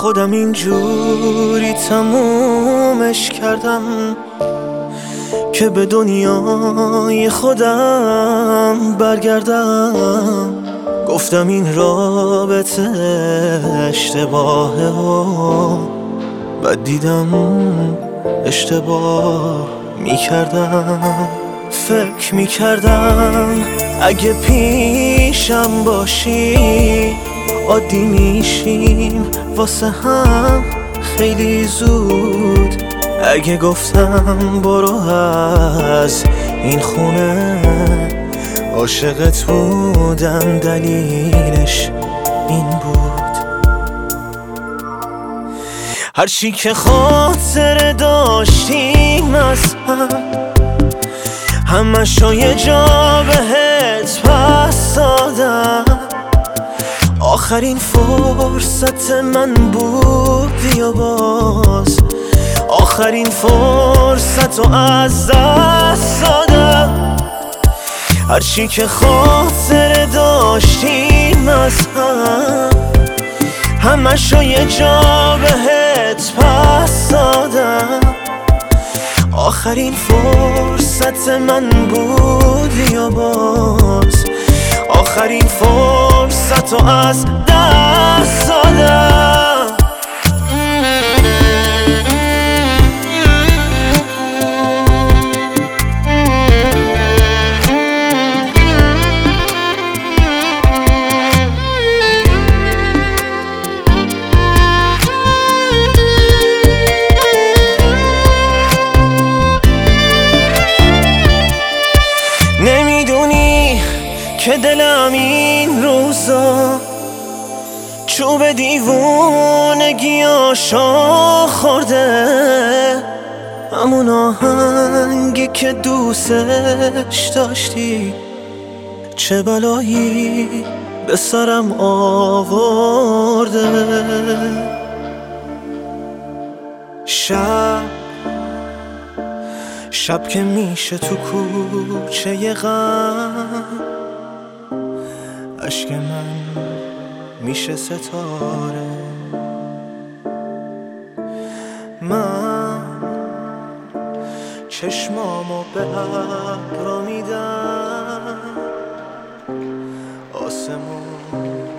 خودم اینجوری تمومش کردم که به دنیای خودم برگردم. گفتم این رابطه اشتباهه و بعد دیدم اشتباه میکردم. فکر میکردم اگه پیشم باشی عادی میشیم واسه هم خیلی زود. اگه گفتم برو از این خونه عاشقت بودم دلیلش این بود. هرچی که خاطره داشتیم از همشو یه جا بهت پس دادم. آخرین فرصت من بود بیا باز، آخرین فرصت رو از دست دادم. هرچی که خاطره داشتیم از همشو یه جا بهت پس دادم. آخرین فرصت من بود یا باز، آخرین فرصت رو از دست دادم. نمیدونی که دلم این روزا چوب دیوونگیاشو خورده. همون آهنگی که دوستش داشتی چه بلایی به سرم آورده. شب که میشه تو کوچه غم، عشق من میشه ستاره. من چشمامو به ابرا میدم، آسمون